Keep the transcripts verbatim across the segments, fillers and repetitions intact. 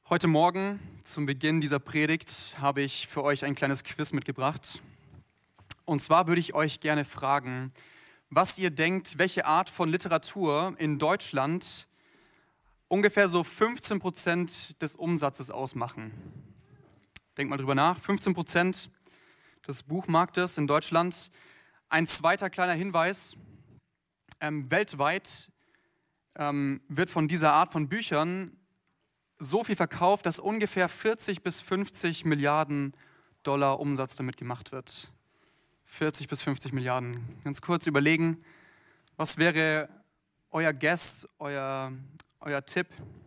Heute Morgen zum Beginn dieser Predigt habe ich für euch ein kleines Quiz mitgebracht. Und zwar würde ich euch gerne fragen, was ihr denkt, welche Art von Literatur in Deutschland ungefähr so fünfzehn Prozent des Umsatzes ausmachen. Denkt mal drüber nach, fünfzehn Prozent des Buchmarktes in Deutschland. Ein zweiter kleiner Hinweis, ähm, weltweit ähm, wird von dieser Art von Büchern so viel verkauft, dass ungefähr vierzig bis fünfzig Milliarden Dollar Umsatz damit gemacht wird. vierzig bis fünfzig Milliarden. Ganz kurz überlegen, was wäre euer Guess, euer, euer Tipp?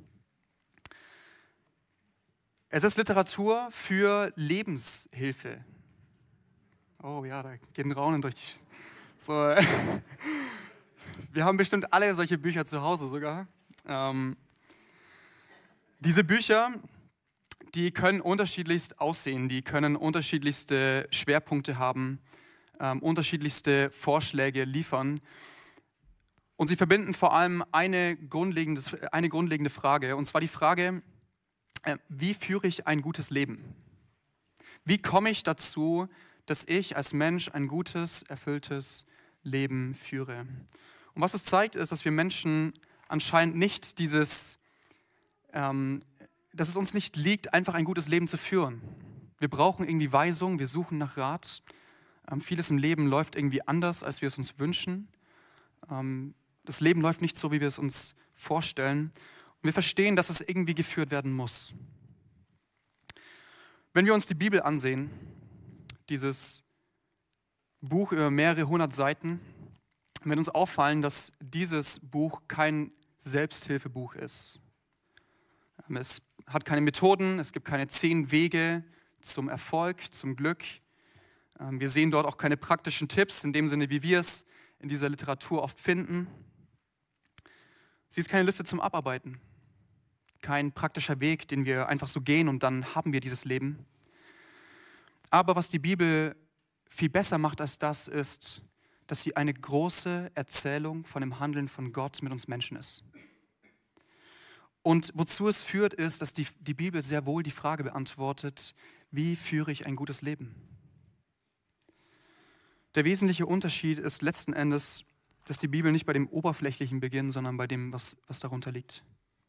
Es ist Literatur für Lebenshilfe. Oh ja, da geht ein Raunen durch die... So. Wir haben bestimmt alle solche Bücher zu Hause sogar. Ähm, Diese Bücher, die können unterschiedlichst aussehen, die können unterschiedlichste Schwerpunkte haben, ähm, unterschiedlichste Vorschläge liefern. Und sie verbinden vor allem eine grundlegende, eine grundlegende Frage, und zwar die Frage, äh, wie führe ich ein gutes Leben? Wie komme ich dazu, dass ich als Mensch ein gutes, erfülltes Leben führe? Und was es zeigt, ist, dass wir Menschen anscheinend nicht dieses... dass es uns nicht liegt, einfach ein gutes Leben zu führen. Wir brauchen irgendwie Weisung, wir suchen nach Rat. Ähm, vieles im Leben läuft irgendwie anders, als wir es uns wünschen. Ähm, das Leben läuft nicht so, wie wir es uns vorstellen. Und wir verstehen, dass es irgendwie geführt werden muss. Wenn wir uns die Bibel ansehen, dieses Buch über mehrere hundert Seiten, wird uns auffallen, dass dieses Buch kein Selbsthilfebuch ist. Es hat keine Methoden, es gibt keine zehn Wege zum Erfolg, zum Glück. Wir sehen dort auch keine praktischen Tipps, in dem Sinne, wie wir es in dieser Literatur oft finden. Sie ist keine Liste zum Abarbeiten, kein praktischer Weg, den wir einfach so gehen und dann haben wir dieses Leben. Aber was die Bibel viel besser macht als das, ist, dass sie eine große Erzählung von dem Handeln von Gott mit uns Menschen ist. Und wozu es führt, ist, dass die, die Bibel sehr wohl die Frage beantwortet, wie führe ich ein gutes Leben? Der wesentliche Unterschied ist letzten Endes, dass die Bibel nicht bei dem Oberflächlichen beginnt, sondern bei dem, was, was darunter liegt.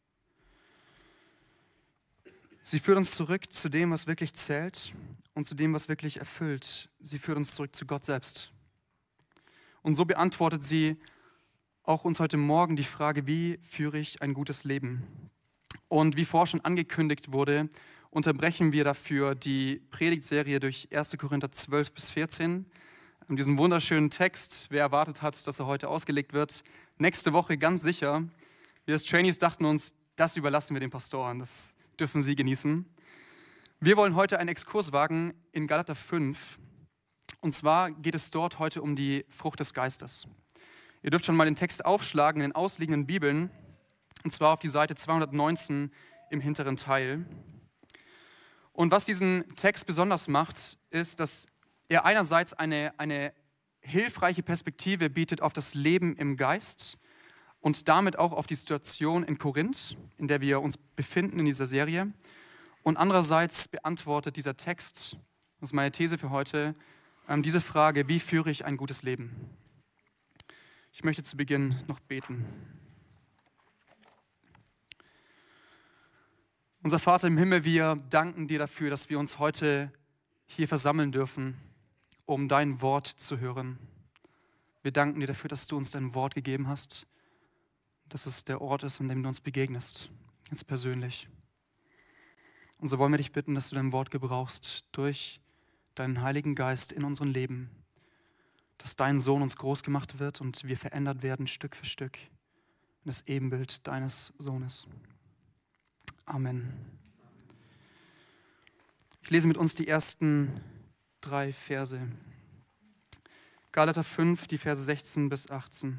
Sie führt uns zurück zu dem, was wirklich zählt und zu dem, was wirklich erfüllt. Sie führt uns zurück zu Gott selbst. Und so beantwortet sie auch uns heute Morgen die Frage, wie führe ich ein gutes Leben? Und wie vorher schon angekündigt wurde, unterbrechen wir dafür die Predigtserie durch erster Korinther zwölf bis vierzehn. Diesen wunderschönen Text, wer erwartet hat, dass er heute ausgelegt wird, nächste Woche ganz sicher. Wir als Trainees dachten uns, das überlassen wir den Pastoren, das dürfen sie genießen. Wir wollen heute einen Exkurs wagen in Galater fünf. Und zwar geht es dort heute um die Frucht des Geistes. Ihr dürft schon mal den Text aufschlagen in den ausliegenden Bibeln, und zwar auf die Seite zweihundertneunzehn im hinteren Teil. Und was diesen Text besonders macht, ist, dass er einerseits eine, eine hilfreiche Perspektive bietet auf das Leben im Geist und damit auch auf die Situation in Korinth, in der wir uns befinden in dieser Serie. Und andererseits beantwortet dieser Text, das ist meine These für heute, diese Frage, wie führe ich ein gutes Leben? Ich möchte zu Beginn noch beten. Unser Vater im Himmel, wir danken dir dafür, dass wir uns heute hier versammeln dürfen, um dein Wort zu hören. Wir danken dir dafür, dass du uns dein Wort gegeben hast, dass es der Ort ist, an dem du uns begegnest, ganz persönlich. Und so wollen wir dich bitten, dass du dein Wort gebrauchst durch deinen Heiligen Geist in unserem Leben, dass dein Sohn uns groß gemacht wird und wir verändert werden Stück für Stück in das Ebenbild deines Sohnes. Amen. Ich lese mit uns die ersten drei Verse. Galater fünf, die Verse sechzehn bis achtzehn.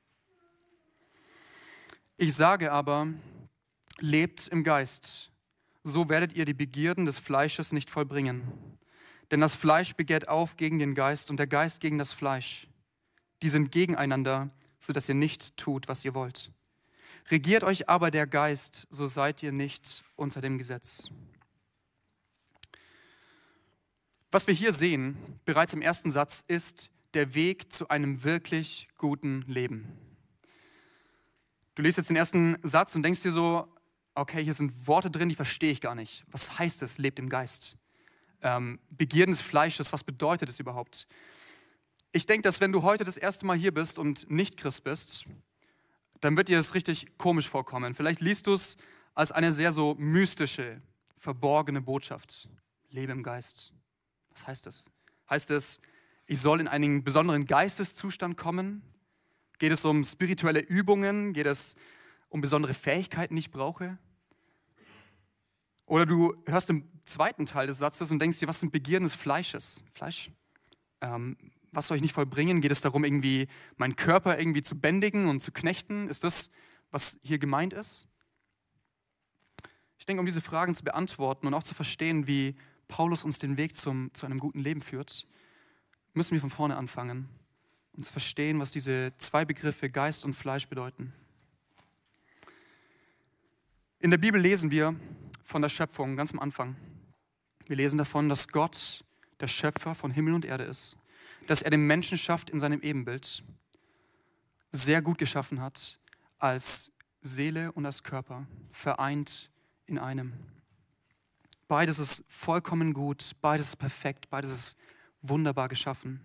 Ich sage aber, lebt im Geist, so werdet ihr die Begierden des Fleisches nicht vollbringen. Denn das Fleisch begehrt auf gegen den Geist und der Geist gegen das Fleisch. Die sind gegeneinander, sodass ihr nicht tut, was ihr wollt. Regiert euch aber der Geist, so seid ihr nicht unter dem Gesetz. Was wir hier sehen, bereits im ersten Satz, ist der Weg zu einem wirklich guten Leben. Du liest jetzt den ersten Satz und denkst dir so, okay, hier sind Worte drin, die verstehe ich gar nicht. Was heißt es, lebt im Geist? Ähm, Begierden des Fleisches, was bedeutet es überhaupt? Ich denke, dass wenn du heute das erste Mal hier bist und nicht Christ bist, dann wird dir das richtig komisch vorkommen. Vielleicht liest du es als eine sehr so mystische, verborgene Botschaft. Lebe im Geist. Was heißt das? Heißt es, ich soll in einen besonderen Geisteszustand kommen? Geht es um spirituelle Übungen? Geht es um besondere Fähigkeiten, die ich brauche? Oder du hörst im zweiten Teil des Satzes und denkst dir, was sind Begierden des Fleisches? Fleisch? Ähm, was soll ich nicht vollbringen? Geht es darum, irgendwie meinen Körper irgendwie zu bändigen und zu knechten? Ist das, was hier gemeint ist? Ich denke, um diese Fragen zu beantworten und auch zu verstehen, wie Paulus uns den Weg zum, zu einem guten Leben führt, müssen wir von vorne anfangen und zu verstehen, was diese zwei Begriffe Geist und Fleisch bedeuten. In der Bibel lesen wir von der Schöpfung ganz am Anfang. Wir lesen davon, dass Gott der Schöpfer von Himmel und Erde ist, dass er den Menschen schafft in seinem Ebenbild, sehr gut geschaffen hat, als Seele und als Körper, vereint in einem. Beides ist vollkommen gut, beides ist perfekt, beides ist wunderbar geschaffen.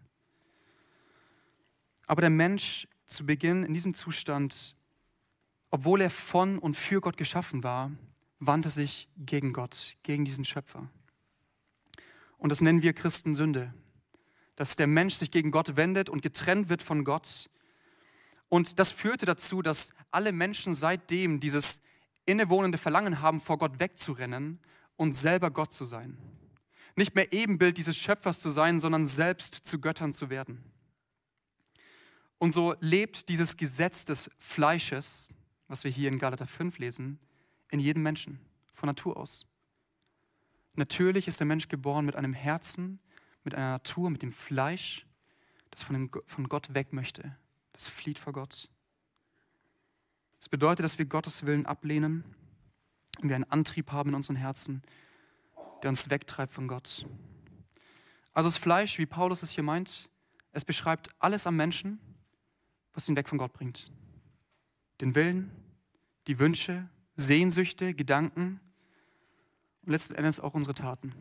Aber der Mensch zu Beginn in diesem Zustand, obwohl er von und für Gott geschaffen war, wandte sich gegen Gott, gegen diesen Schöpfer. Und das nennen wir Christen Sünde. Dass der Mensch sich gegen Gott wendet und getrennt wird von Gott. Und das führte dazu, dass alle Menschen seitdem dieses innewohnende Verlangen haben, vor Gott wegzurennen und selber Gott zu sein. Nicht mehr Ebenbild dieses Schöpfers zu sein, sondern selbst zu Göttern zu werden. Und so lebt dieses Gesetz des Fleisches, was wir hier in Galater fünf lesen, in jedem Menschen, von Natur aus. Natürlich ist der Mensch geboren mit einem Herzen, mit einer Natur, mit dem Fleisch, das von, dem, von Gott weg möchte. Das flieht vor Gott. Das bedeutet, dass wir Gottes Willen ablehnen und wir einen Antrieb haben in unseren Herzen, der uns wegtreibt von Gott. Also das Fleisch, wie Paulus es hier meint, es beschreibt alles am Menschen, was ihn weg von Gott bringt. Den Willen, die Wünsche, Sehnsüchte, Gedanken und letzten Endes auch unsere Taten.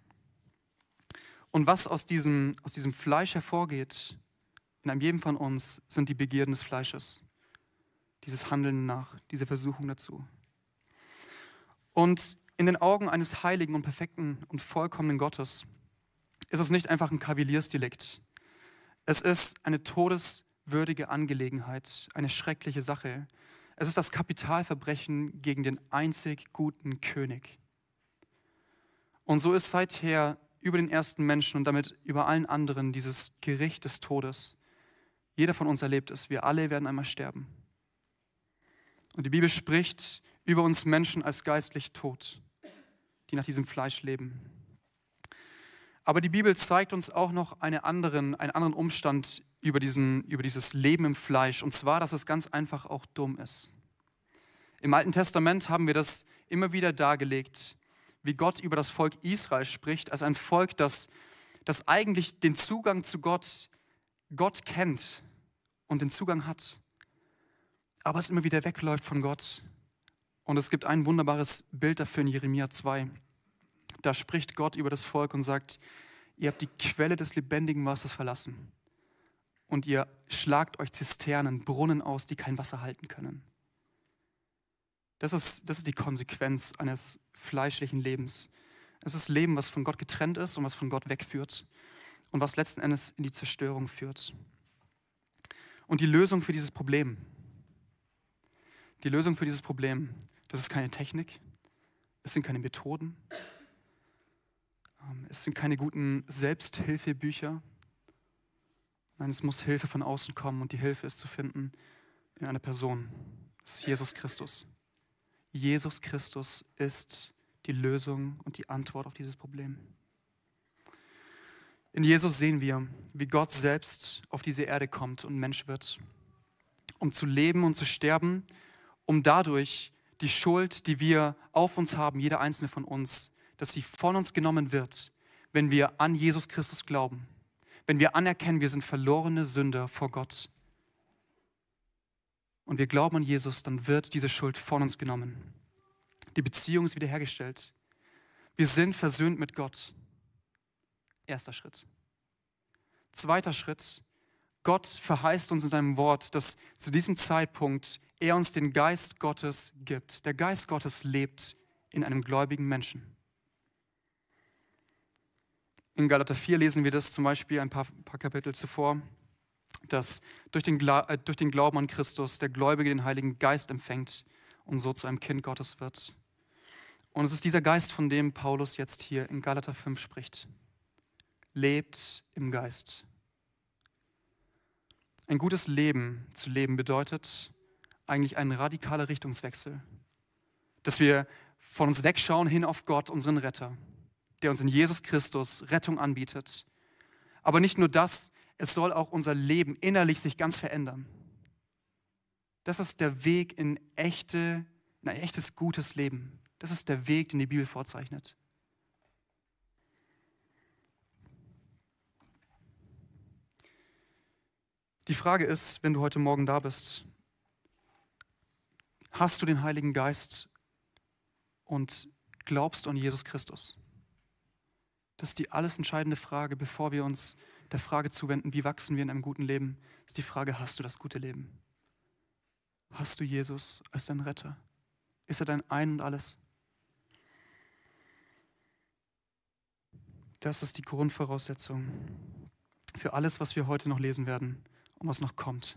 Und was aus diesem, aus diesem Fleisch hervorgeht, in einem jedem von uns, sind die Begierden des Fleisches. Dieses Handeln nach, diese Versuchung dazu. Und in den Augen eines heiligen und perfekten und vollkommenen Gottes ist es nicht einfach ein Kavaliersdelikt. Es ist eine todeswürdige Angelegenheit, eine schreckliche Sache. Es ist das Kapitalverbrechen gegen den einzig guten König. Und so ist seither über den ersten Menschen und damit über allen anderen dieses Gericht des Todes. Jeder von uns erlebt es. Wir alle werden einmal sterben. Und die Bibel spricht über uns Menschen als geistlich tot, die nach diesem Fleisch leben. Aber die Bibel zeigt uns auch noch einen anderen, einen anderen Umstand über, diesen, über dieses Leben im Fleisch. Und zwar, dass es ganz einfach auch dumm ist. Im Alten Testament haben wir das immer wieder dargelegt, wie Gott über das Volk Israel spricht, als ein Volk, das, das eigentlich den Zugang zu Gott, Gott kennt und den Zugang hat, aber es immer wieder wegläuft von Gott. Und es gibt ein wunderbares Bild dafür in Jeremia zwei. Da spricht Gott über das Volk und sagt, ihr habt die Quelle des lebendigen Wassers verlassen und ihr schlagt euch Zisternen, Brunnen aus, die kein Wasser halten können. Das ist, das ist die Konsequenz eines fleischlichen Lebens. Es ist Leben, was von Gott getrennt ist und was von Gott wegführt und was letzten Endes in die Zerstörung führt. Und die Lösung für dieses Problem, die Lösung für dieses Problem, das ist keine Technik, es sind keine Methoden, es sind keine guten Selbsthilfebücher. Nein, es muss Hilfe von außen kommen und die Hilfe ist zu finden in einer Person. Das ist Jesus Christus. Jesus Christus ist die Lösung und die Antwort auf dieses Problem. In Jesus sehen wir, wie Gott selbst auf diese Erde kommt und Mensch wird, um zu leben und zu sterben um dadurch die Schuld, die wir auf uns haben, jeder einzelne von uns, dass sie von uns genommen wird, wenn wir an Jesus Christus glauben, wenn wir anerkennen, wir sind verlorene Sünder vor Gott und wir glauben an Jesus, dann wird diese Schuld von uns genommen. Die Beziehung ist wiederhergestellt. Wir sind versöhnt mit Gott. Erster Schritt. Zweiter Schritt. Gott verheißt uns in seinem Wort, dass zu diesem Zeitpunkt er uns den Geist Gottes gibt. Der Geist Gottes lebt in einem gläubigen Menschen. In Galater vier lesen wir das zum Beispiel ein paar, paar Kapitel zuvor, dass durch den, äh, durch den Glauben an Christus der Gläubige den Heiligen Geist empfängt und so zu einem Kind Gottes wird. Und es ist dieser Geist, von dem Paulus jetzt hier in Galater fünf spricht. Lebt im Geist. Ein gutes Leben zu leben bedeutet eigentlich ein radikaler Richtungswechsel. Dass wir von uns wegschauen hin auf Gott, unseren Retter, der uns in Jesus Christus Rettung anbietet. Aber nicht nur das, es soll auch unser Leben innerlich sich ganz verändern. Das ist der Weg in, echte, in ein echtes, gutes Leben. Das ist der Weg, den die Bibel vorzeichnet. Die Frage ist, wenn du heute Morgen da bist, hast du den Heiligen Geist und glaubst du an Jesus Christus? Das ist die alles entscheidende Frage, bevor wir uns der Frage zuwenden, wie wachsen wir in einem guten Leben, ist die Frage, hast du das gute Leben? Hast du Jesus als dein Retter? Ist er dein Ein und Alles? Das ist die Grundvoraussetzung für alles, was wir heute noch lesen werden und was noch kommt.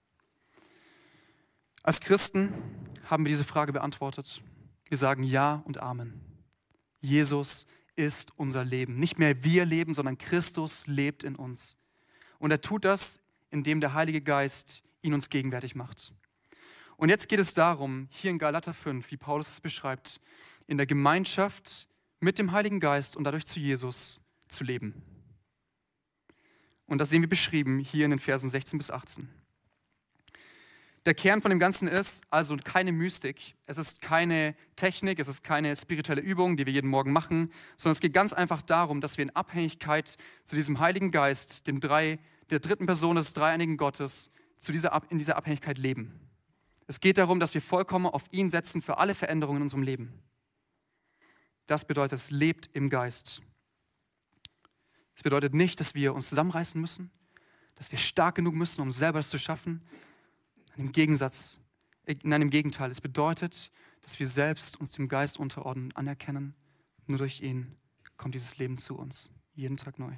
Als Christen haben wir diese Frage beantwortet. Wir sagen Ja und Amen. Jesus ist unser Leben. Nicht mehr wir leben, sondern Christus lebt in uns. Und er tut das, indem der Heilige Geist ihn uns gegenwärtig macht. Und jetzt geht es darum, hier in Galater fünf, wie Paulus es beschreibt, in der Gemeinschaft mit dem Heiligen Geist und dadurch zu Jesus zu leben. Und das sehen wir beschrieben hier in den Versen sechzehn bis achtzehn. Der Kern von dem Ganzen ist also keine Mystik, es ist keine Technik, es ist keine spirituelle Übung, die wir jeden Morgen machen, sondern es geht ganz einfach darum, dass wir in Abhängigkeit zu diesem Heiligen Geist, dem drei, der dritten Person des dreieinigen Gottes, zu dieser, in dieser Abhängigkeit leben. Es geht darum, dass wir vollkommen auf ihn setzen für alle Veränderungen in unserem Leben. Das bedeutet, es lebt im Geist. Es bedeutet nicht, dass wir uns zusammenreißen müssen, dass wir stark genug müssen, um selber das zu schaffen. Im Gegensatz, nein, im Gegenteil, es bedeutet, dass wir selbst uns dem Geist unterordnen, anerkennen. Nur durch ihn kommt dieses Leben zu uns, jeden Tag neu.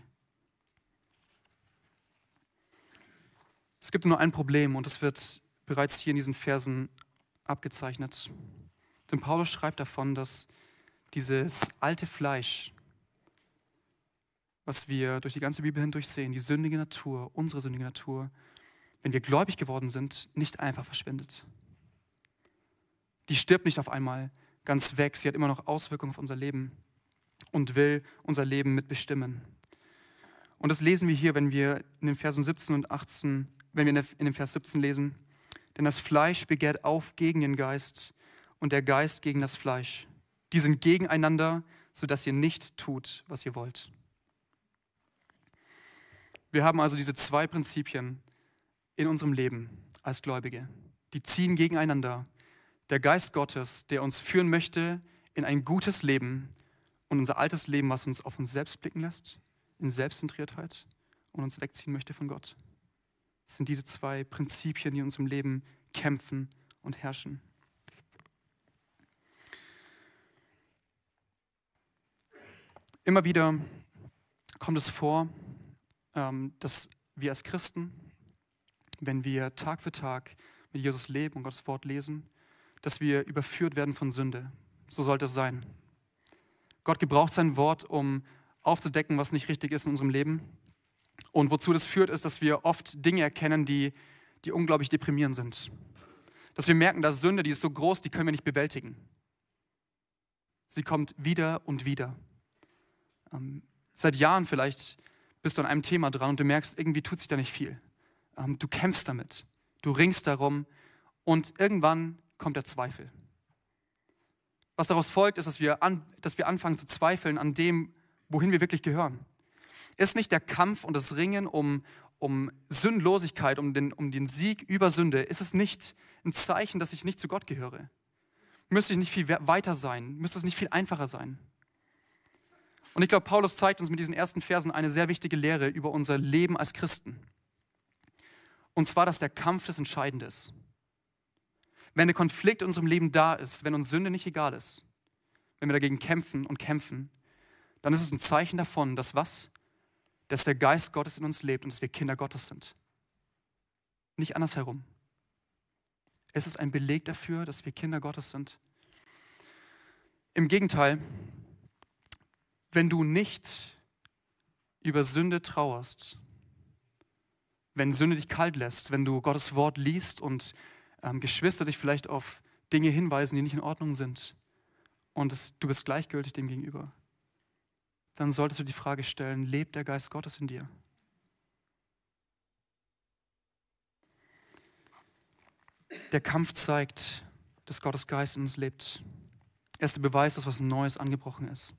Es gibt nur ein Problem und das wird bereits hier in diesen Versen abgezeichnet. Denn Paulus schreibt davon, dass dieses alte Fleisch, was wir durch die ganze Bibel hindurch sehen, die sündige Natur, unsere sündige Natur, wenn wir gläubig geworden sind, nicht einfach verschwindet. Die stirbt nicht auf einmal ganz weg. Sie hat immer noch Auswirkungen auf unser Leben und will unser Leben mitbestimmen. Und das lesen wir hier, wenn wir in den Versen siebzehn und achtzehn, wenn wir in dem Vers siebzehn lesen. Denn das Fleisch begehrt auf gegen den Geist und der Geist gegen das Fleisch. Die sind gegeneinander, sodass ihr nicht tut, was ihr wollt. Wir haben also diese zwei Prinzipien in unserem Leben als Gläubige. Die ziehen gegeneinander. Der Geist Gottes, der uns führen möchte in ein gutes Leben und unser altes Leben, was uns auf uns selbst blicken lässt, in Selbstzentriertheit und uns wegziehen möchte von Gott. Das sind diese zwei Prinzipien, die in unserem Leben kämpfen und herrschen. Immer wieder kommt es vor, dass wir als Christen, wenn wir Tag für Tag mit Jesus leben und Gottes Wort lesen, dass wir überführt werden von Sünde. So sollte es sein. Gott gebraucht sein Wort, um aufzudecken, was nicht richtig ist in unserem Leben. Und wozu das führt, ist, dass wir oft Dinge erkennen, die, die unglaublich deprimierend sind. Dass wir merken, dass Sünde, die ist so groß, die können wir nicht bewältigen. Sie kommt wieder und wieder. Ähm, seit Jahren vielleicht bist du an einem Thema dran und du merkst, irgendwie tut sich da nicht viel. Du kämpfst damit, du ringst darum und irgendwann kommt der Zweifel. Was daraus folgt, ist, dass wir, an, dass wir anfangen zu zweifeln an dem, wohin wir wirklich gehören. Ist nicht der Kampf und das Ringen um, um Sündlosigkeit, um den, um den Sieg über Sünde, ist es nicht ein Zeichen, dass ich nicht zu Gott gehöre? Müsste ich nicht viel weiter sein? Müsste es nicht viel einfacher sein? Und ich glaube, Paulus zeigt uns mit diesen ersten Versen eine sehr wichtige Lehre über unser Leben als Christen. Und zwar, dass der Kampf das Entscheidende ist. Wenn der Konflikt in unserem Leben da ist, wenn uns Sünde nicht egal ist, wenn wir dagegen kämpfen und kämpfen, dann ist es ein Zeichen davon, dass was? Dass der Geist Gottes in uns lebt und dass wir Kinder Gottes sind. Nicht andersherum. Es ist ein Beleg dafür, dass wir Kinder Gottes sind. Im Gegenteil, wenn du nicht über Sünde trauerst, wenn Sünde dich kalt lässt, wenn du Gottes Wort liest und ähm, Geschwister dich vielleicht auf Dinge hinweisen, die nicht in Ordnung sind und es, du bist gleichgültig dem gegenüber, dann solltest du die Frage stellen, lebt der Geist Gottes in dir? Der Kampf zeigt, dass Gottes Geist in uns lebt. Er ist der Beweis, dass was Neues angebrochen ist.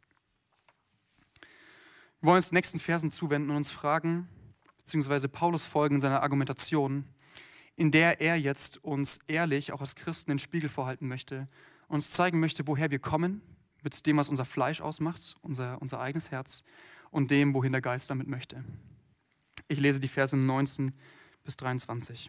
Wir wollen uns den nächsten Versen zuwenden und uns fragen, beziehungsweise Paulus folgen in seiner Argumentation, in der er jetzt uns ehrlich, auch als Christen, den Spiegel vorhalten möchte, uns zeigen möchte, woher wir kommen, mit dem, was unser Fleisch ausmacht, unser, unser eigenes Herz, und dem, wohin der Geist damit möchte. Ich lese die Verse neunzehn bis dreiundzwanzig.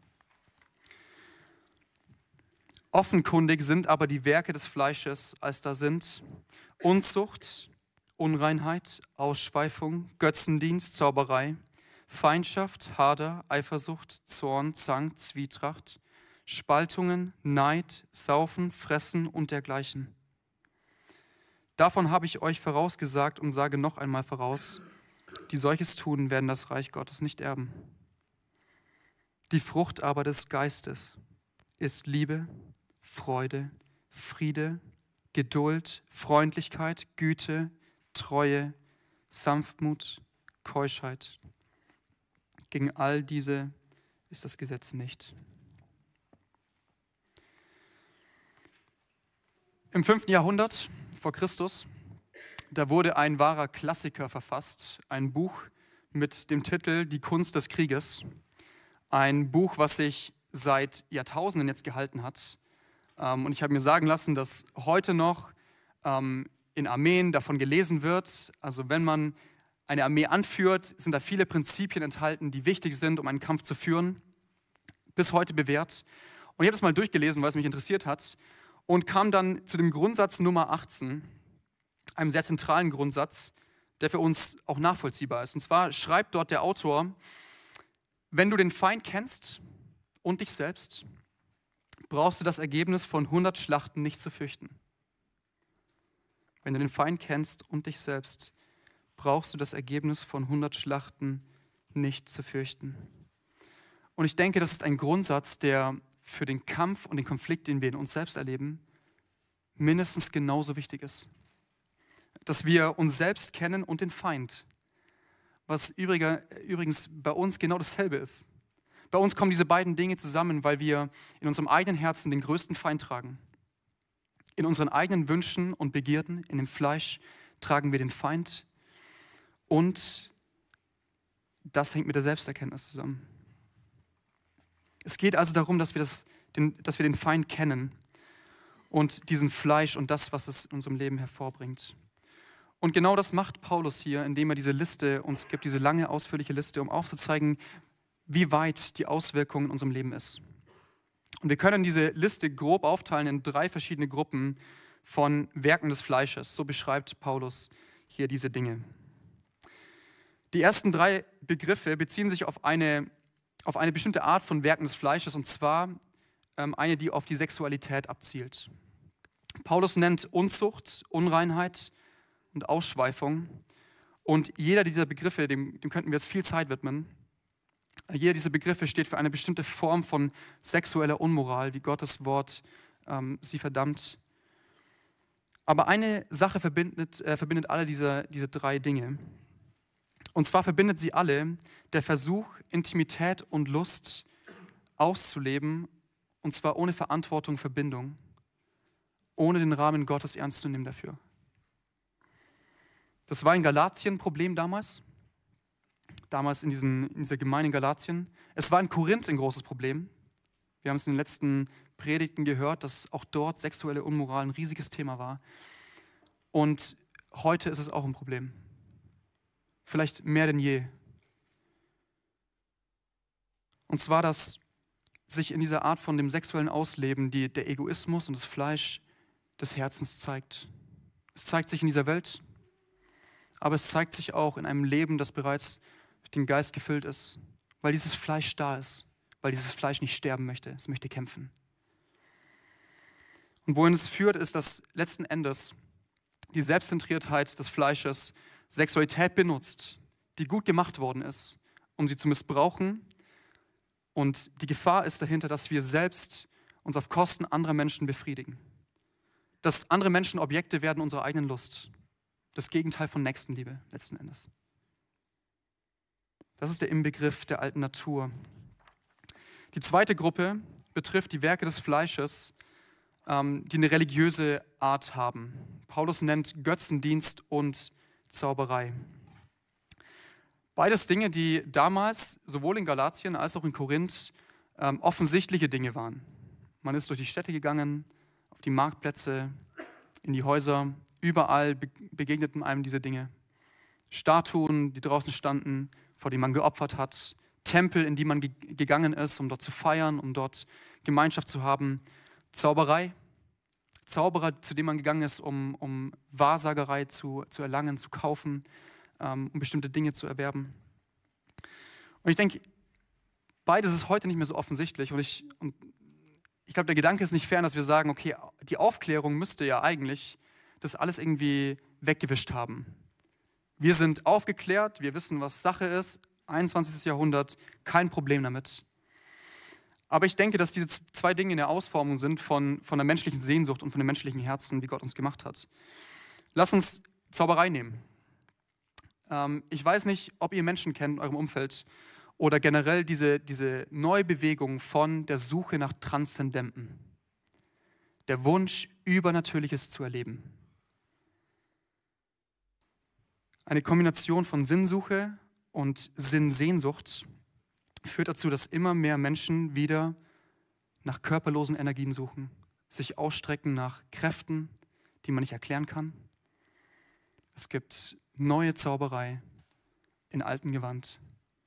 Offenkundig sind aber die Werke des Fleisches, als da sind Unzucht, Unreinheit, Ausschweifung, Götzendienst, Zauberei, Feindschaft, Hader, Eifersucht, Zorn, Zank, Zwietracht, Spaltungen, Neid, Saufen, Fressen und dergleichen. Davon habe ich euch vorausgesagt und sage noch einmal voraus, die solches tun, werden das Reich Gottes nicht erben. Die Frucht aber des Geistes ist Liebe, Freude, Friede, Geduld, Freundlichkeit, Güte, Treue, Sanftmut, Keuschheit. Gegen all diese ist das Gesetz nicht. Im fünften Jahrhundert vor Christus, da wurde ein wahrer Klassiker verfasst, ein Buch mit dem Titel Die Kunst des Krieges. Ein Buch, was sich seit Jahrtausenden jetzt gehalten hat. Und ich habe mir sagen lassen, dass heute noch in Armeen davon gelesen wird. Also wenn man eine Armee anführt, sind da viele Prinzipien enthalten, die wichtig sind, um einen Kampf zu führen. Bis heute bewährt. Und ich habe das mal durchgelesen, weil es mich interessiert hat. Und kam dann zu dem Grundsatz Nummer achtzehn, einem sehr zentralen Grundsatz, der für uns auch nachvollziehbar ist. Und zwar schreibt dort der Autor, wenn du den Feind kennst und dich selbst, brauchst du das Ergebnis von hundert Schlachten nicht zu fürchten. Wenn du den Feind kennst und dich selbst, brauchst du das Ergebnis von hundert Schlachten nicht zu fürchten. Und ich denke, das ist ein Grundsatz, der für den Kampf und den Konflikt, den wir in uns selbst erleben, mindestens genauso wichtig ist. Dass wir uns selbst kennen und den Feind, was übrigens bei uns genau dasselbe ist. Bei uns kommen diese beiden Dinge zusammen, weil wir in unserem eigenen Herzen den größten Feind tragen. In unseren eigenen Wünschen und Begierden, in dem Fleisch, tragen wir den Feind. Und das hängt mit der Selbsterkenntnis zusammen. Es geht also darum, dass wir, das, den, dass wir den Feind kennen und diesen Fleisch und das, was es in unserem Leben hervorbringt. Und genau das macht Paulus hier, indem er diese Liste uns gibt, diese lange, ausführliche Liste, um aufzuzeigen, wie weit die Auswirkung in unserem Leben ist. Und wir können diese Liste grob aufteilen in drei verschiedene Gruppen von Werken des Fleisches. So beschreibt Paulus hier diese Dinge. Die ersten drei Begriffe beziehen sich auf eine, auf eine bestimmte Art von Werken des Fleisches, und zwar ähm, eine, die auf die Sexualität abzielt. Paulus nennt Unzucht, Unreinheit und Ausschweifung. Und jeder dieser Begriffe, dem, dem könnten wir jetzt viel Zeit widmen. Jeder dieser Begriffe steht für eine bestimmte Form von sexueller Unmoral, wie Gottes Wort ähm, sie verdammt. Aber eine Sache verbindet, äh, verbindet alle diese, diese drei Dinge. Und zwar verbindet sie alle der Versuch, Intimität und Lust auszuleben Und zwar ohne Verantwortung, Verbindung, ohne den Rahmen Gottes ernst zu nehmen dafür. Das war in Galatien ein Problem damals, damals in, diesen, in dieser Gemeinde in Galatien. Es war in Korinth ein großes Problem. Wir haben es in den letzten Predigten gehört, dass auch dort sexuelle Unmoral ein riesiges Thema war. Und heute ist es auch ein Problem. Vielleicht mehr denn je. Und zwar, dass sich in dieser Art von dem sexuellen Ausleben die, der Egoismus und das Fleisch des Herzens zeigt. Es zeigt sich in dieser Welt, aber es zeigt sich auch in einem Leben, das bereits durch den Geist gefüllt ist, weil dieses Fleisch da ist, weil dieses Fleisch nicht sterben möchte, es möchte kämpfen. Und wohin es führt, ist, dass letzten Endes die Selbstzentriertheit des Fleisches Sexualität benutzt, die gut gemacht worden ist, um sie zu missbrauchen. Und die Gefahr ist dahinter, dass wir selbst uns auf Kosten anderer Menschen befriedigen. Dass andere Menschen Objekte werden unserer eigenen Lust. Das Gegenteil von Nächstenliebe, letzten Endes. Das ist der Inbegriff der alten Natur. Die zweite Gruppe betrifft die Werke des Fleisches, ähm, die eine religiöse Art haben. Paulus nennt Götzendienst und Zauberei. Beides Dinge, die damals sowohl in Galatien als auch in Korinth ähm, offensichtliche Dinge waren. Man ist durch die Städte gegangen, auf die Marktplätze, in die Häuser. Überall be- begegneten einem diese Dinge. Statuen, die draußen standen, vor denen man geopfert hat. Tempel, in die man ge- gegangen ist, um dort zu feiern, um dort Gemeinschaft zu haben. Zauberei. Zauberer, zu denen man gegangen ist, um, um Wahrsagerei zu, zu erlangen, zu kaufen, um bestimmte Dinge zu erwerben. Und ich denke, beides ist heute nicht mehr so offensichtlich. Und ich, und ich glaube, der Gedanke ist nicht fern, dass wir sagen, okay, die Aufklärung müsste ja eigentlich das alles irgendwie weggewischt haben. Wir sind aufgeklärt, wir wissen, was Sache ist, einundzwanzigstes Jahrhundert, kein Problem damit. Aber ich denke, dass diese zwei Dinge in der Ausformung sind von, von der menschlichen Sehnsucht und von dem menschlichen Herzen, wie Gott uns gemacht hat. Lass uns Zauberei nehmen. Ich weiß nicht, ob ihr Menschen kennt in eurem Umfeld oder generell diese, diese neue Bewegung von der Suche nach Transzendentem. Der Wunsch, Übernatürliches zu erleben. Eine Kombination von Sinnsuche und Sinnsehnsucht führt dazu, dass immer mehr Menschen wieder nach körperlosen Energien suchen, sich ausstrecken nach Kräften, die man nicht erklären kann. Es gibt neue Zauberei in altem Gewand.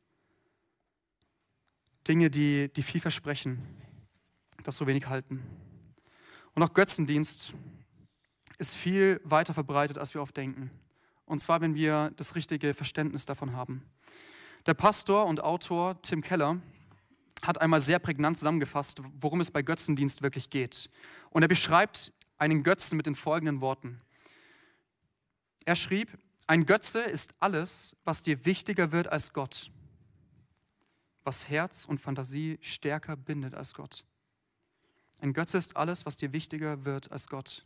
Dinge, die, die viel versprechen, das so wenig halten. Und auch Götzendienst ist viel weiter verbreitet, als wir oft denken. Und zwar, wenn wir das richtige Verständnis davon haben. Der Pastor und Autor Tim Keller hat einmal sehr prägnant zusammengefasst, worum es bei Götzendienst wirklich geht. Und er beschreibt einen Götzen mit den folgenden Worten. Er schrieb, ein Götze ist alles, was dir wichtiger wird als Gott, was Herz und Fantasie stärker bindet als Gott. Ein Götze ist alles, was dir wichtiger wird als Gott.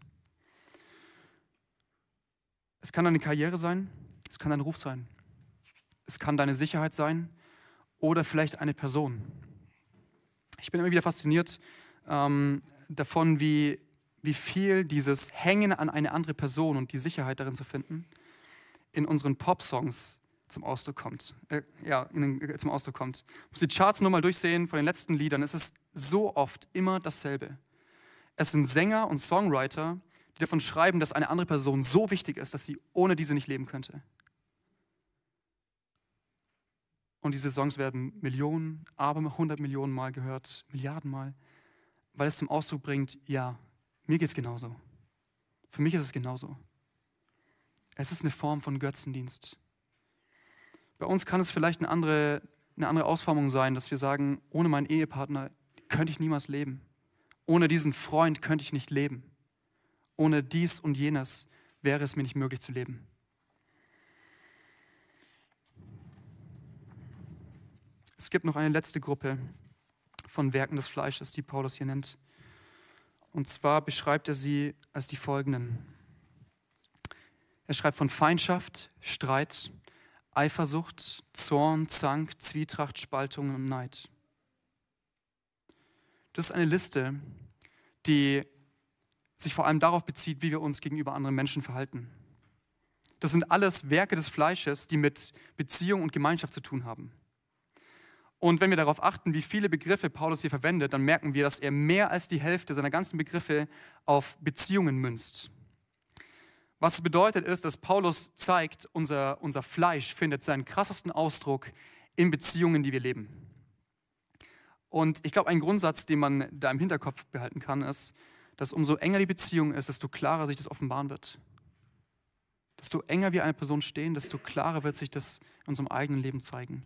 Es kann deine Karriere sein, es kann dein Ruf sein, es kann deine Sicherheit sein oder vielleicht eine Person. Ich bin immer wieder fasziniert ähm, davon, wie, wie viel dieses Hängen an eine andere Person und die Sicherheit darin zu finden, in unseren Pop-Songs zum Ausdruck kommt. Äh, ja, in, äh, zum Ausdruck kommt. Ich muss die Charts nur mal durchsehen von den letzten Liedern. Es ist so oft immer dasselbe. Es sind Sänger und Songwriter, die davon schreiben, dass eine andere Person so wichtig ist, dass sie ohne diese nicht leben könnte. Und diese Songs werden Millionen, aber hundert Millionen Mal gehört, Milliarden Mal, weil es zum Ausdruck bringt, ja, mir geht es genauso. Für mich ist es genauso. Es ist eine Form von Götzendienst. Bei uns kann es vielleicht eine andere, eine andere Ausformung sein, dass wir sagen, ohne meinen Ehepartner könnte ich niemals leben. Ohne diesen Freund könnte ich nicht leben. Ohne dies und jenes wäre es mir nicht möglich zu leben. Es gibt noch eine letzte Gruppe von Werken des Fleisches, die Paulus hier nennt. Und zwar beschreibt er sie als die folgenden. Er schreibt von Feindschaft, Streit, Eifersucht, Zorn, Zank, Zwietracht, Spaltung und Neid. Das ist eine Liste, die sich vor allem darauf bezieht, wie wir uns gegenüber anderen Menschen verhalten. Das sind alles Werke des Fleisches, die mit Beziehung und Gemeinschaft zu tun haben. Und wenn wir darauf achten, wie viele Begriffe Paulus hier verwendet, dann merken wir, dass er mehr als die Hälfte seiner ganzen Begriffe auf Beziehungen münzt. Was es bedeutet ist, dass Paulus zeigt, unser, unser Fleisch findet seinen krassesten Ausdruck in Beziehungen, die wir leben. Und ich glaube, ein Grundsatz, den man da im Hinterkopf behalten kann, ist, dass umso enger die Beziehung ist, desto klarer sich das offenbaren wird. Desto enger wir einer Person stehen, desto klarer wird sich das in unserem eigenen Leben zeigen.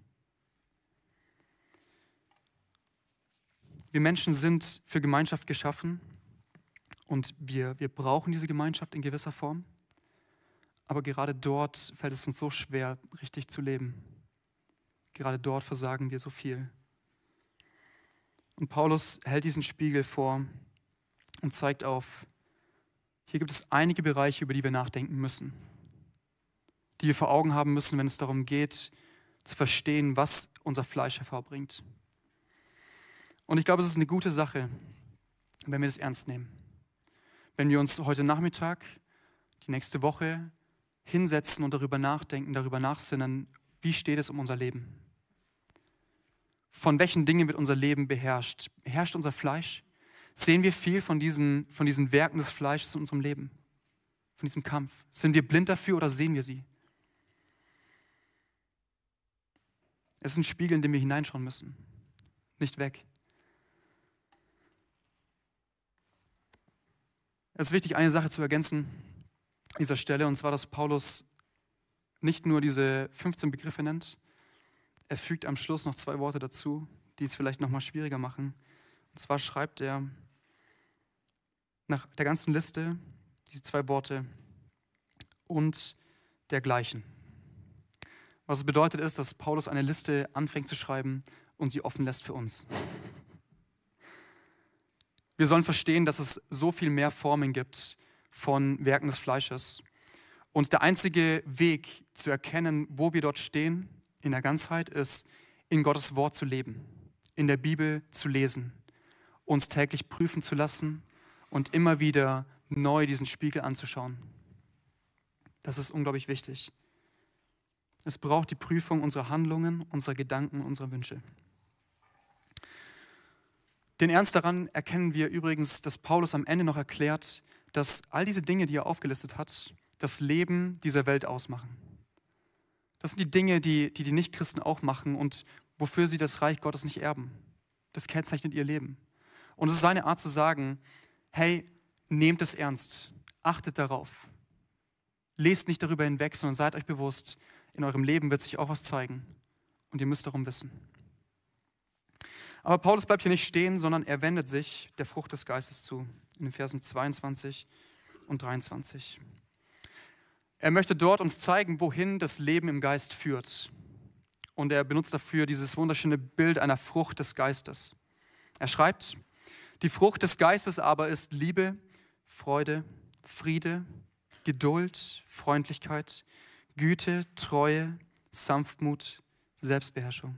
Wir Menschen sind für Gemeinschaft geschaffen und wir, wir brauchen diese Gemeinschaft in gewisser Form. Aber gerade dort fällt es uns so schwer, richtig zu leben. Gerade dort versagen wir so viel. Und Paulus hält diesen Spiegel vor und zeigt auf, hier gibt es einige Bereiche, über die wir nachdenken müssen, die wir vor Augen haben müssen, wenn es darum geht, zu verstehen, was unser Fleisch hervorbringt. Und ich glaube, es ist eine gute Sache, wenn wir das ernst nehmen. Wenn wir uns heute Nachmittag, die nächste Woche hinsetzen und darüber nachdenken, darüber nachsinnen, wie steht es um unser Leben? Von welchen Dingen wird unser Leben beherrscht? Herrscht unser Fleisch? Sehen wir viel von diesen, von diesen Werken des Fleisches in unserem Leben? Von diesem Kampf? Sind wir blind dafür oder sehen wir sie? Es ist ein Spiegel, in den wir hineinschauen müssen. Nicht weg. Es ist wichtig, eine Sache zu ergänzen an dieser Stelle, und zwar, dass Paulus nicht nur diese fünfzehn Begriffe nennt, er fügt am Schluss noch zwei Worte dazu, die es vielleicht nochmal schwieriger machen. Und zwar schreibt er nach der ganzen Liste diese zwei Worte und dergleichen. Was es bedeutet ist, dass Paulus eine Liste anfängt zu schreiben und sie offen lässt für uns. Wir sollen verstehen, dass es so viel mehr Formen gibt von Werken des Fleisches. Und der einzige Weg zu erkennen, wo wir dort stehen, in der Ganzheit, ist, in Gottes Wort zu leben, in der Bibel zu lesen, uns täglich prüfen zu lassen und immer wieder neu diesen Spiegel anzuschauen. Das ist unglaublich wichtig. Es braucht die Prüfung unserer Handlungen, unserer Gedanken, unserer Wünsche. Den Ernst daran erkennen wir übrigens, dass Paulus am Ende noch erklärt, dass all diese Dinge, die er aufgelistet hat, das Leben dieser Welt ausmachen. Das sind die Dinge, die die, die Nichtchristen auch machen und wofür sie das Reich Gottes nicht erben. Das kennzeichnet ihr Leben. Und es ist seine Art zu sagen, hey, nehmt es ernst, achtet darauf. Lest nicht darüber hinweg, sondern seid euch bewusst, in eurem Leben wird sich auch was zeigen und ihr müsst darum wissen. Aber Paulus bleibt hier nicht stehen, sondern er wendet sich der Frucht des Geistes zu, in den Versen zweiundzwanzig und dreiundzwanzig. Er möchte dort uns zeigen, wohin das Leben im Geist führt. Und er benutzt dafür dieses wunderschöne Bild einer Frucht des Geistes. Er schreibt, die Frucht des Geistes aber ist Liebe, Freude, Friede, Geduld, Freundlichkeit, Güte, Treue, Sanftmut, Selbstbeherrschung.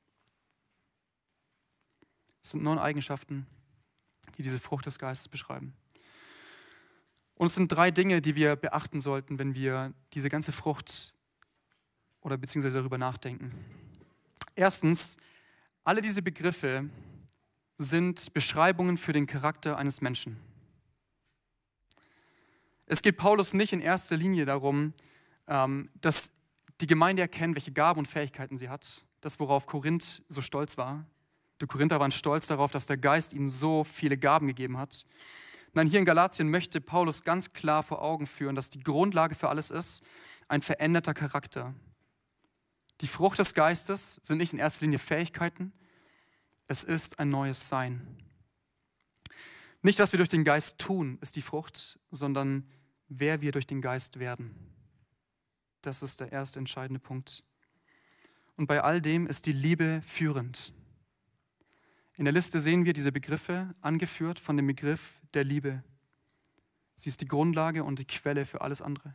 Das sind neun Eigenschaften, die diese Frucht des Geistes beschreiben. Und es sind drei Dinge, die wir beachten sollten, wenn wir diese ganze Frucht oder beziehungsweise darüber nachdenken. Erstens, alle diese Begriffe sind Beschreibungen für den Charakter eines Menschen. Es geht Paulus nicht in erster Linie darum, dass die Gemeinde erkennt, welche Gaben und Fähigkeiten sie hat. Das, worauf Korinth so stolz war. Die Korinther waren stolz darauf, dass der Geist ihnen so viele Gaben gegeben hat. Nein, hier in Galatien möchte Paulus ganz klar vor Augen führen, dass die Grundlage für alles ist, ein veränderter Charakter. Die Frucht des Geistes sind nicht in erster Linie Fähigkeiten, es ist ein neues Sein. Nicht, was wir durch den Geist tun, ist die Frucht, sondern wer wir durch den Geist werden. Das ist der erste entscheidende Punkt. Und bei all dem ist die Liebe führend. In der Liste sehen wir diese Begriffe, angeführt von dem Begriff der Liebe. Sie ist die Grundlage und die Quelle für alles andere.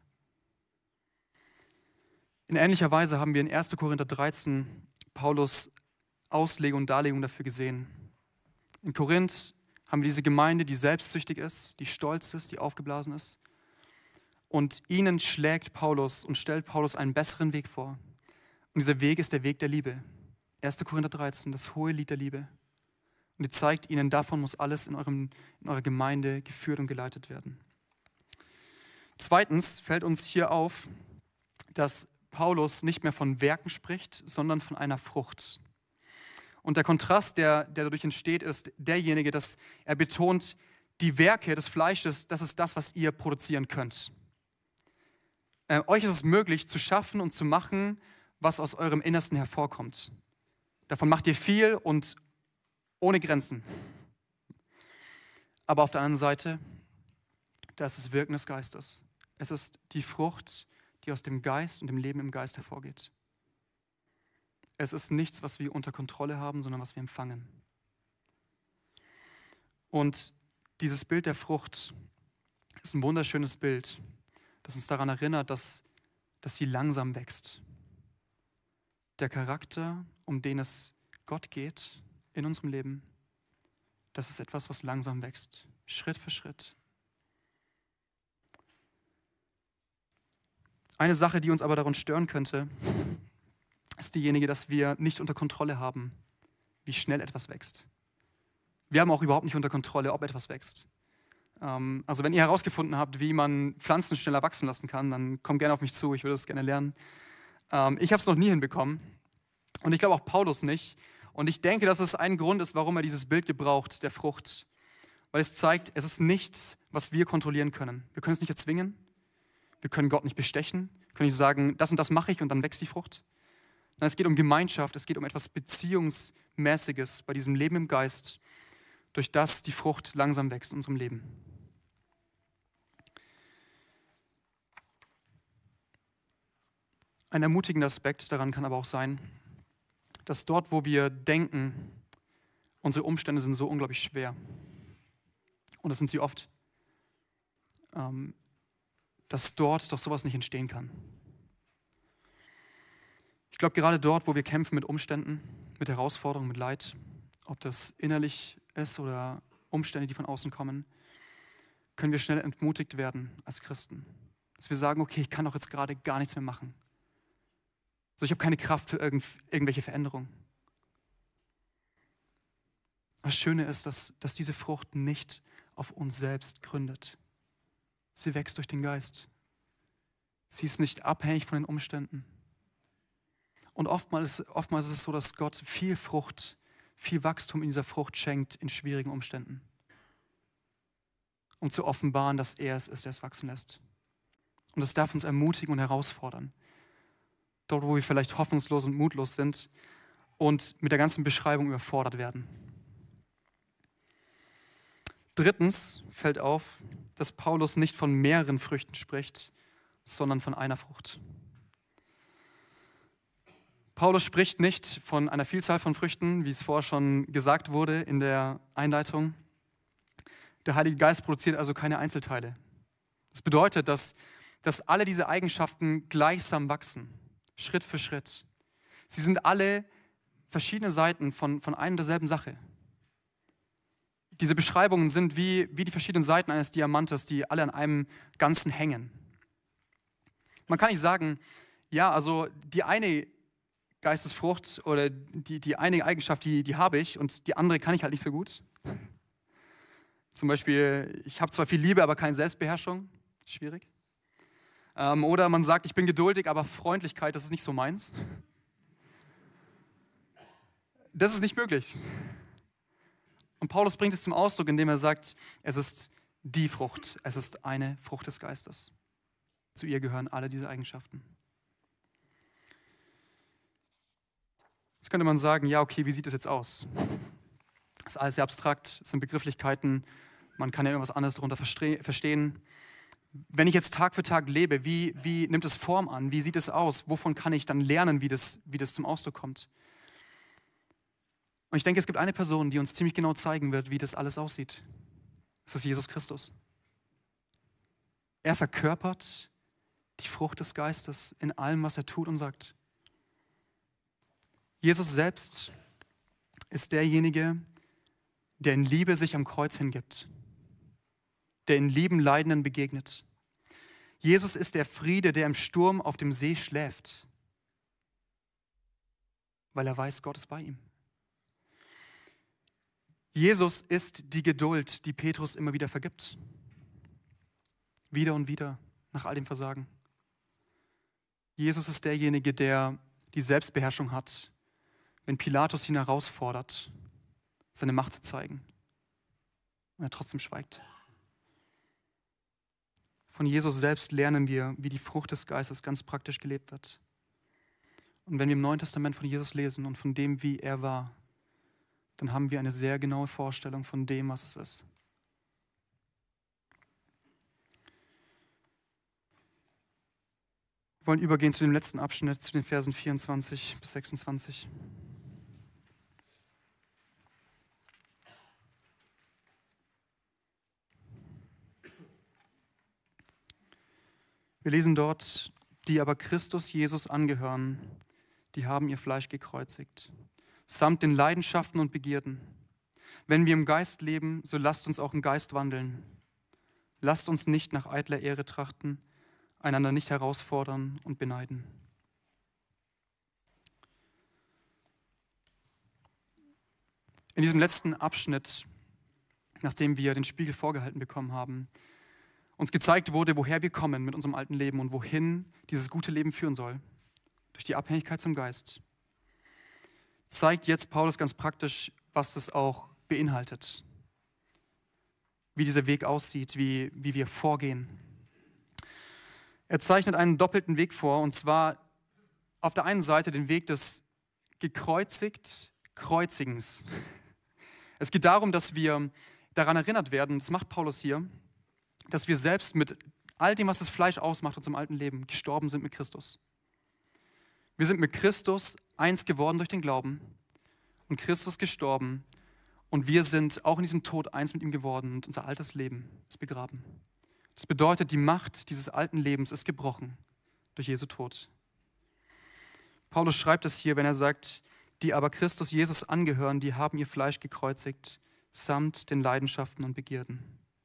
In ähnlicher Weise haben wir in erster Korinther dreizehn Paulus Auslegung und Darlegung dafür gesehen. In Korinth haben wir diese Gemeinde, die selbstsüchtig ist, die stolz ist, die aufgeblasen ist. Und ihnen schlägt Paulus und stellt Paulus einen besseren Weg vor. Und dieser Weg ist der Weg der Liebe. erster Korinther dreizehn, das hohe Lied der Liebe. Und ihr zeigt ihnen, davon muss alles in, eurem, in eurer Gemeinde geführt und geleitet werden. Zweitens fällt uns hier auf, dass Paulus nicht mehr von Werken spricht, sondern von einer Frucht. Und der Kontrast, der, der dadurch entsteht, ist derjenige, dass er betont, die Werke des Fleisches, das ist das, was ihr produzieren könnt. Äh, euch ist es möglich, zu schaffen und zu machen, was aus eurem Innersten hervorkommt. Davon macht ihr viel und ohne Grenzen. Aber auf der anderen Seite, da ist das Wirken des Geistes. Es ist die Frucht, die aus dem Geist und dem Leben im Geist hervorgeht. Es ist nichts, was wir unter Kontrolle haben, sondern was wir empfangen. Und dieses Bild der Frucht ist ein wunderschönes Bild, das uns daran erinnert, dass, dass sie langsam wächst. Der Charakter, um den es Gott geht in unserem Leben, das ist etwas, was langsam wächst, Schritt für Schritt. Eine Sache, die uns aber daran stören könnte, ist diejenige, dass wir nicht unter Kontrolle haben, wie schnell etwas wächst. Wir haben auch überhaupt nicht unter Kontrolle, ob etwas wächst. Ähm, also wenn ihr herausgefunden habt, wie man Pflanzen schneller wachsen lassen kann, dann kommt gerne auf mich zu, ich würde das gerne lernen. Ähm, ich habe es noch nie hinbekommen und ich glaube auch Paulus nicht. Und ich denke, dass es ein Grund ist, warum er dieses Bild gebraucht, der Frucht. Weil es zeigt, es ist nichts, was wir kontrollieren können. Wir können es nicht erzwingen, wir können Gott nicht bestechen, wir können nicht sagen, das und das mache ich und dann wächst die Frucht. Nein, es geht um Gemeinschaft, es geht um etwas Beziehungsmäßiges bei diesem Leben im Geist, durch das die Frucht langsam wächst in unserem Leben. Ein ermutigender Aspekt daran kann aber auch sein, dass dort, wo wir denken, unsere Umstände sind so unglaublich schwer, und das sind sie oft, ähm, dass dort doch sowas nicht entstehen kann. Ich glaube, gerade dort, wo wir kämpfen mit Umständen, mit Herausforderungen, mit Leid, ob das innerlich ist oder Umstände, die von außen kommen, können wir schnell entmutigt werden als Christen. Dass wir sagen, okay, ich kann doch jetzt gerade gar nichts mehr machen. Also ich habe keine Kraft für irgend, irgendwelche Veränderungen. Das Schöne ist, dass, dass diese Frucht nicht auf uns selbst gründet. Sie wächst durch den Geist. Sie ist nicht abhängig von den Umständen. Und oftmals, oftmals ist es so, dass Gott viel Frucht, viel Wachstum in dieser Frucht schenkt in schwierigen Umständen, um zu offenbaren, dass er es ist, der es wachsen lässt. Und das darf uns ermutigen und herausfordern. Dort, wo wir vielleicht hoffnungslos und mutlos sind und mit der ganzen Beschreibung überfordert werden. Drittens fällt auf, dass Paulus nicht von mehreren Früchten spricht, sondern von einer Frucht. Paulus spricht nicht von einer Vielzahl von Früchten, wie es vorher schon gesagt wurde in der Einleitung. Der Heilige Geist produziert also keine Einzelteile. Das bedeutet, dass, dass alle diese Eigenschaften gleichsam wachsen, Schritt für Schritt. Sie sind alle verschiedene Seiten von, von einer und derselben Sache. Diese Beschreibungen sind wie, wie die verschiedenen Seiten eines Diamantes, die alle an einem Ganzen hängen. Man kann nicht sagen, ja, also die eine Geistesfrucht oder die, die eine Eigenschaft, die, die habe ich und die andere kann ich halt nicht so gut. Zum Beispiel, ich habe zwar viel Liebe, aber keine Selbstbeherrschung. Schwierig. Ähm, oder man sagt, ich bin geduldig, aber Freundlichkeit, das ist nicht so meins. Das ist nicht möglich. Und Paulus bringt es zum Ausdruck, indem er sagt, es ist die Frucht, es ist eine Frucht des Geistes. Zu ihr gehören alle diese Eigenschaften. Jetzt könnte man sagen, ja, okay, wie sieht es jetzt aus? Das ist alles sehr abstrakt, es sind Begrifflichkeiten, man kann ja irgendwas anderes darunter verstehen. Wenn ich jetzt Tag für Tag lebe, wie, wie nimmt es Form an? Wie sieht es aus? Wovon kann ich dann lernen, wie das, wie das zum Ausdruck kommt? Und ich denke, es gibt eine Person, die uns ziemlich genau zeigen wird, wie das alles aussieht. Das ist Jesus Christus. Er verkörpert die Frucht des Geistes in allem, was er tut und sagt. Jesus selbst ist derjenige, der in Liebe sich am Kreuz hingibt, der in Lieben Leidenden begegnet. Jesus ist der Friede, der im Sturm auf dem See schläft, weil er weiß, Gott ist bei ihm. Jesus ist die Geduld, die Petrus immer wieder vergibt. Wieder und wieder, nach all dem Versagen. Jesus ist derjenige, der die Selbstbeherrschung hat, wenn Pilatus ihn herausfordert, seine Macht zu zeigen. Und er trotzdem schweigt. Von Jesus selbst lernen wir, wie die Frucht des Geistes ganz praktisch gelebt wird. Und wenn wir im Neuen Testament von Jesus lesen und von dem, wie er war, dann haben wir eine sehr genaue Vorstellung von dem, was es ist. Wir wollen übergehen zu dem letzten Abschnitt, zu den Versen vierundzwanzig bis sechsundzwanzig. Wir lesen dort, die aber Christus Jesus angehören, die haben ihr Fleisch gekreuzigt, samt den Leidenschaften und Begierden. Wenn wir im Geist leben, so lasst uns auch im Geist wandeln. Lasst uns nicht nach eitler Ehre trachten, einander nicht herausfordern und beneiden. In diesem letzten Abschnitt, nachdem wir den Spiegel vorgehalten bekommen haben, uns gezeigt wurde, woher wir kommen mit unserem alten Leben und wohin dieses gute Leben führen soll, durch die Abhängigkeit zum Geist, zeigt jetzt Paulus ganz praktisch, was das auch beinhaltet, wie dieser Weg aussieht, wie, wie wir vorgehen. Er zeichnet einen doppelten Weg vor, und zwar auf der einen Seite den Weg des gekreuzigt Kreuzigens. Es geht darum, dass wir daran erinnert werden, das macht Paulus hier, dass wir selbst mit all dem, was das Fleisch ausmacht, unserem alten Leben, gestorben sind mit Christus. Wir sind mit Christus eins geworden durch den Glauben und Christus gestorben, und wir sind auch in diesem Tod eins mit ihm geworden und unser altes Leben ist begraben. Das bedeutet, die Macht dieses alten Lebens ist gebrochen durch Jesu Tod. Paulus schreibt es hier, wenn er sagt, die aber Christus Jesus angehören, die haben ihr Fleisch gekreuzigt, samt den Leidenschaften und Begierden.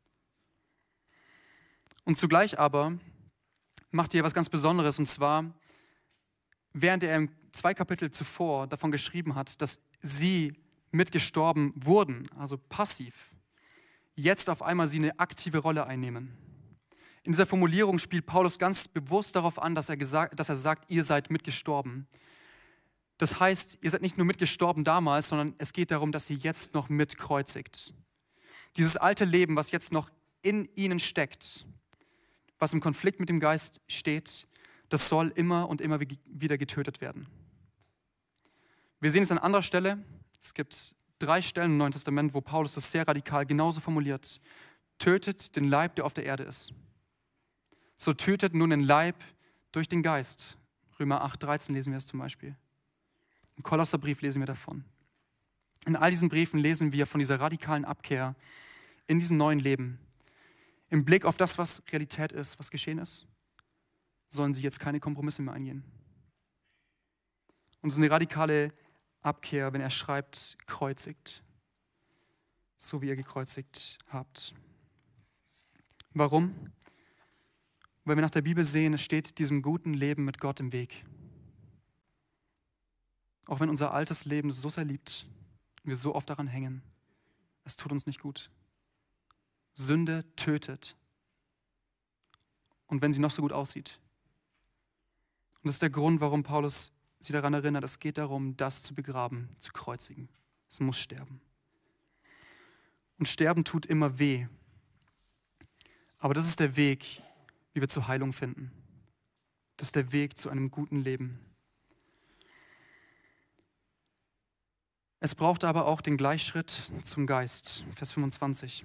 Und zugleich aber macht er was ganz Besonderes, und zwar, während er zwei Kapitel zuvor davon geschrieben hat, dass sie mitgestorben wurden, also passiv, jetzt auf einmal sie eine aktive Rolle einnehmen. In dieser Formulierung spielt Paulus ganz bewusst darauf an, dass er, gesagt, dass er sagt, ihr seid mitgestorben. Das heißt, ihr seid nicht nur mitgestorben damals, sondern es geht darum, dass ihr jetzt noch mitkreuzigt. Dieses alte Leben, was jetzt noch in ihnen steckt, was im Konflikt mit dem Geist steht, das soll immer und immer wieder getötet werden. Wir sehen es an anderer Stelle. Es gibt drei Stellen im Neuen Testament, wo Paulus das sehr radikal genauso formuliert. Tötet den Leib, der auf der Erde ist. So tötet nun den Leib durch den Geist. Römer acht, dreizehn lesen wir es zum Beispiel. Im Kolosserbrief lesen wir davon. In all diesen Briefen lesen wir von dieser radikalen Abkehr in diesem neuen Leben. Im Blick auf das, was Realität ist, was geschehen ist, sollen sie jetzt keine Kompromisse mehr eingehen. Und es ist eine radikale Abkehr, wenn er schreibt, kreuzigt, so wie ihr gekreuzigt habt. Warum? Weil wir nach der Bibel sehen, es steht diesem guten Leben mit Gott im Weg. Auch wenn unser altes Leben es so sehr liebt, wir so oft daran hängen, es tut uns nicht gut. Sünde tötet. Und wenn sie noch so gut aussieht. Und das ist der Grund, warum Paulus sie daran erinnert, es geht darum, das zu begraben, zu kreuzigen. Es muss sterben. Und Sterben tut immer weh. Aber das ist der Weg, wie wir zur Heilung finden. Das ist der Weg zu einem guten Leben. Es braucht aber auch den Gleichschritt zum Geist. Vers fünfundzwanzig.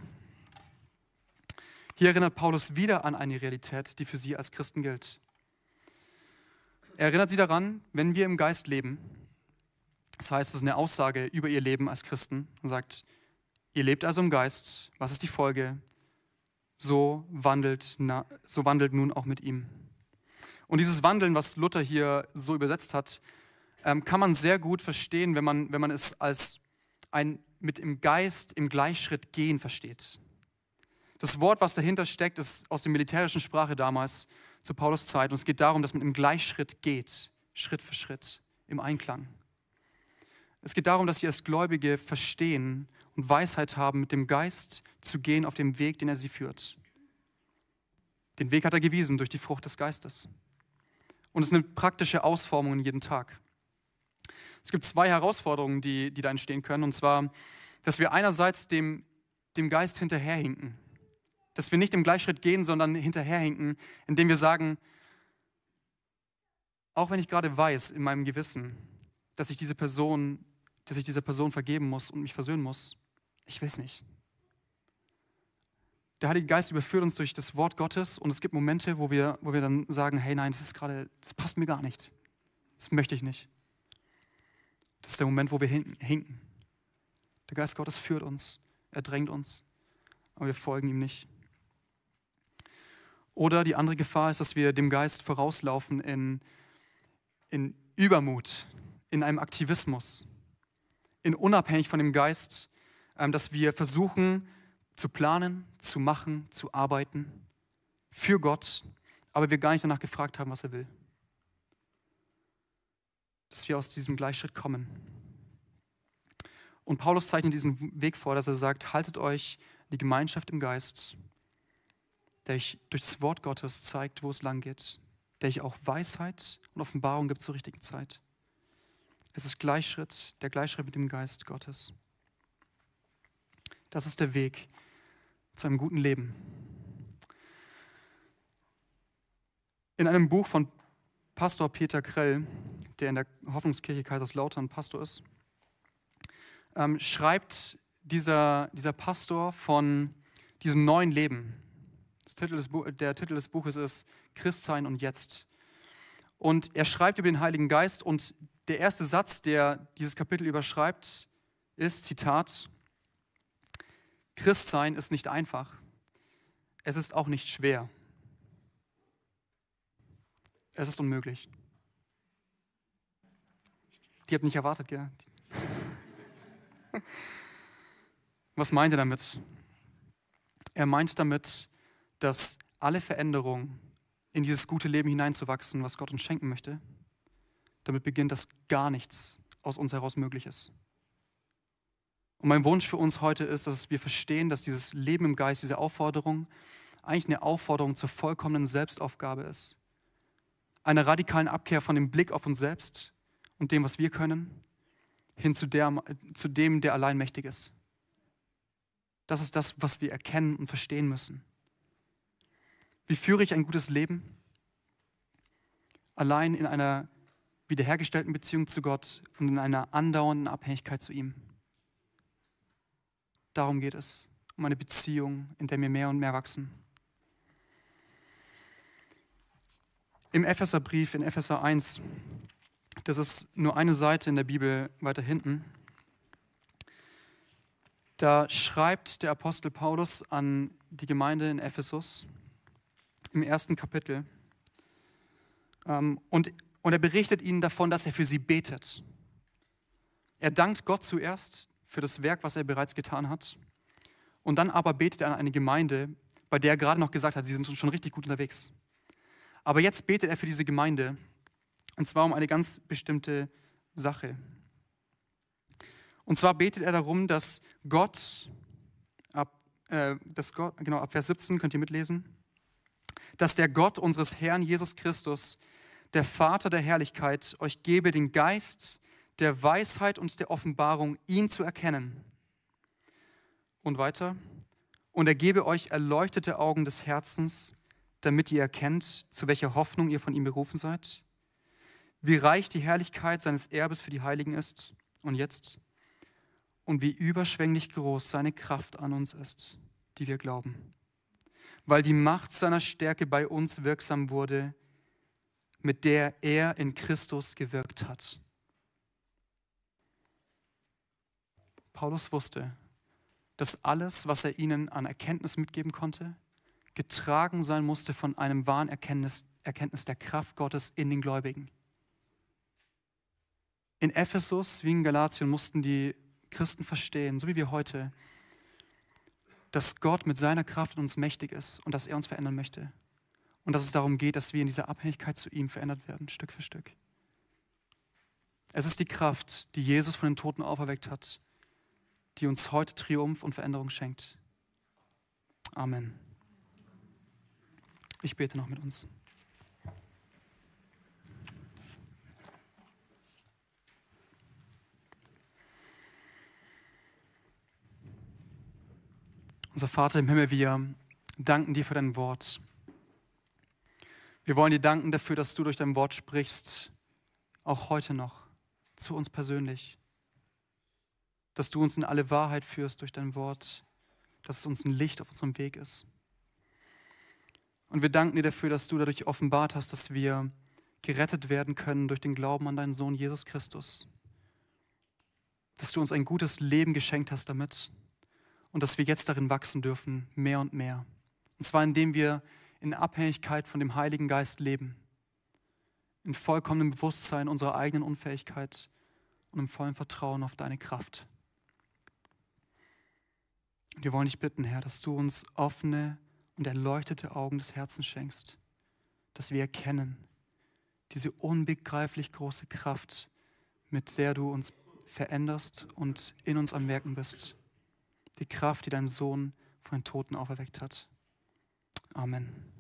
Hier erinnert Paulus wieder an eine Realität, die für sie als Christen gilt. Er erinnert sie daran, wenn wir im Geist leben, das heißt, es ist eine Aussage über ihr Leben als Christen, und sagt, ihr lebt also im Geist, was ist die Folge? So wandelt, na, so wandelt nun auch mit ihm. Und dieses Wandeln, was Luther hier so übersetzt hat, ähm, kann man sehr gut verstehen, wenn man, wenn man es als ein mit im Geist im Gleichschritt gehen versteht. Das Wort, was dahinter steckt, ist aus der militärischen Sprache damals zu Paulus Zeit. Und es geht darum, dass man im Gleichschritt geht, Schritt für Schritt, im Einklang. Es geht darum, dass sie als Gläubige verstehen und Weisheit haben, mit dem Geist zu gehen auf dem Weg, den er sie führt. Den Weg hat er gewiesen durch die Frucht des Geistes. Und es nimmt praktische Ausformungen jeden Tag. Es gibt zwei Herausforderungen, die, die da entstehen können. Und zwar, dass wir einerseits dem, dem Geist hinterherhinken. Dass wir nicht im Gleichschritt gehen, sondern hinterherhinken, indem wir sagen, auch wenn ich gerade weiß in meinem Gewissen, dass ich diese Person, dass ich dieser Person vergeben muss und mich versöhnen muss, ich will es nicht. Der Heilige Geist überführt uns durch das Wort Gottes und es gibt Momente, wo wir, wo wir dann sagen, hey nein, das ist gerade, das passt mir gar nicht. Das möchte ich nicht. Das ist der Moment, wo wir hinken. Der Geist Gottes führt uns, er drängt uns, aber wir folgen ihm nicht. Oder die andere Gefahr ist, dass wir dem Geist vorauslaufen in, in Übermut, in einem Aktivismus, in unabhängig von dem Geist, dass wir versuchen zu planen, zu machen, zu arbeiten für Gott, aber wir gar nicht danach gefragt haben, was er will. Dass wir aus diesem Gleichschritt kommen. Und Paulus zeichnet diesen Weg vor, dass er sagt, haltet euch die Gemeinschaft im Geist, der euch durch das Wort Gottes zeigt, wo es lang geht, der euch auch Weisheit und Offenbarung gibt zur richtigen Zeit. Es ist Gleichschritt, der Gleichschritt mit dem Geist Gottes. Das ist der Weg zu einem guten Leben. In einem Buch von Pastor Peter Krell, der in der Hoffnungskirche Kaiserslautern Pastor ist, ähm, schreibt dieser, dieser Pastor von diesem neuen Leben. Das Titel des Bu- der Titel des Buches ist Christsein und Jetzt. Und er schreibt über den Heiligen Geist und der erste Satz, der dieses Kapitel überschreibt, ist, Zitat, Christsein ist nicht einfach. Es ist auch nicht schwer. Es ist unmöglich. Die habt nicht erwartet, gell? Was meint er damit? Er meint damit, dass alle Veränderungen in dieses gute Leben hineinzuwachsen, was Gott uns schenken möchte, damit beginnt, dass gar nichts aus uns heraus möglich ist. Und mein Wunsch für uns heute ist, dass wir verstehen, dass dieses Leben im Geist, diese Aufforderung, eigentlich eine Aufforderung zur vollkommenen Selbstaufgabe ist. Einer radikalen Abkehr von dem Blick auf uns selbst und dem, was wir können, hin zu, der, zu dem, der allein mächtig ist. Das ist das, was wir erkennen und verstehen müssen. Wie führe ich ein gutes Leben? Allein in einer wiederhergestellten Beziehung zu Gott und in einer andauernden Abhängigkeit zu ihm. Darum geht es, um eine Beziehung, in der wir mehr und mehr wachsen. Im Epheserbrief, in Epheser eins, das ist nur eine Seite in der Bibel weiter hinten, da schreibt der Apostel Paulus an die Gemeinde in Ephesus im ersten Kapitel ähm, und, und er berichtet ihnen davon, dass er für sie betet. Er dankt Gott zuerst für das Werk, was er bereits getan hat und dann aber betet er an eine Gemeinde, bei der er gerade noch gesagt hat, sie sind schon richtig gut unterwegs. Aber jetzt betet er für diese Gemeinde und zwar um eine ganz bestimmte Sache. Und zwar betet er darum, dass Gott, ab, äh, dass Gott, genau, ab Vers siebzehn könnt ihr mitlesen, dass der Gott unseres Herrn Jesus Christus, der Vater der Herrlichkeit, euch gebe den Geist der Weisheit und der Offenbarung, ihn zu erkennen. Und weiter, und er gebe euch erleuchtete Augen des Herzens, damit ihr erkennt, zu welcher Hoffnung ihr von ihm berufen seid, wie reich die Herrlichkeit seines Erbes für die Heiligen ist und jetzt, und wie überschwänglich groß seine Kraft an uns ist, die wir glauben. Weil die Macht seiner Stärke bei uns wirksam wurde, mit der er in Christus gewirkt hat. Paulus wusste, dass alles, was er ihnen an Erkenntnis mitgeben konnte, getragen sein musste von einem wahren Erkenntnis, Erkenntnis der Kraft Gottes in den Gläubigen. In Ephesus wie in Galatien mussten die Christen verstehen, so wie wir heute, dass Gott mit seiner Kraft in uns mächtig ist und dass er uns verändern möchte. Und dass es darum geht, dass wir in dieser Abhängigkeit zu ihm verändert werden, Stück für Stück. Es ist die Kraft, die Jesus von den Toten auferweckt hat, die uns heute Triumph und Veränderung schenkt. Amen. Ich bete noch mit uns. Unser Vater im Himmel, wir danken dir für dein Wort. Wir wollen dir danken dafür, dass du durch dein Wort sprichst, auch heute noch, zu uns persönlich. Dass du uns in alle Wahrheit führst durch dein Wort, dass es uns ein Licht auf unserem Weg ist. Und wir danken dir dafür, dass du dadurch offenbart hast, dass wir gerettet werden können durch den Glauben an deinen Sohn Jesus Christus. Dass du uns ein gutes Leben geschenkt hast damit und dass wir jetzt darin wachsen dürfen, mehr und mehr. Und zwar indem wir in Abhängigkeit von dem Heiligen Geist leben, in vollkommenem Bewusstsein unserer eigenen Unfähigkeit und im vollen Vertrauen auf deine Kraft. Und wir wollen dich bitten, Herr, dass du uns offene und erleuchtete Augen des Herzens schenkst, dass wir erkennen diese unbegreiflich große Kraft, mit der du uns veränderst und in uns am Wirken bist. Die Kraft, die dein Sohn von den Toten auferweckt hat. Amen.